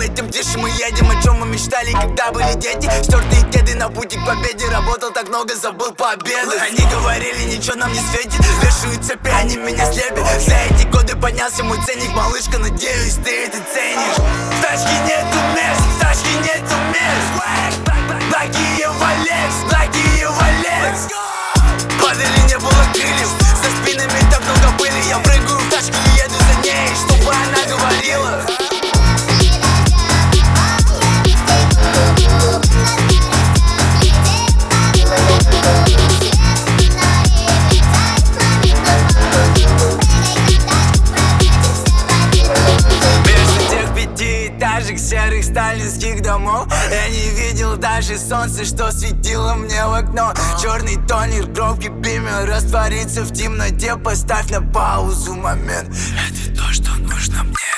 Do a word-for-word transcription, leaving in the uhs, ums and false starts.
тем тише мы едем. О чем мы мечтали, когда были дети. Стертые кеды на пути к победе. Работал так много, забыл пообедать. Они говорили, ничего нам не светит. Вешают цепи, они меня слепят. За эти годы поднялся мой ценник. Малышка, надеюсь, ты это ценишь. В тачке нету мест, в тачке нету мест. Благие Валекс, благие Валекс. Падали, не было крыльев. За спинами так много пыли. Я прыгаю в тачку и еду за ней, чтобы она говорила. Серых сталинских домов я не видел даже солнца, что светило мне в окно. Черный тонер, бровки бимер, раствориться в темноте. Поставь на паузу момент. Это то, что нужно мне.